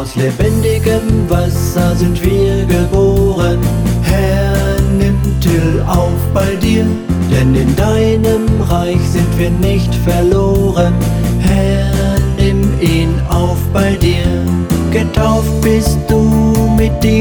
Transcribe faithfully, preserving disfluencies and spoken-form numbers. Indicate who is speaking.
Speaker 1: Aus lebendigem Wasser sind wir geboren. Herr, nimm Till auf bei dir, denn in deinem Reich sind wir nicht verloren. Herr, nimm ihn auf bei dir. Getauft bist du mit dir.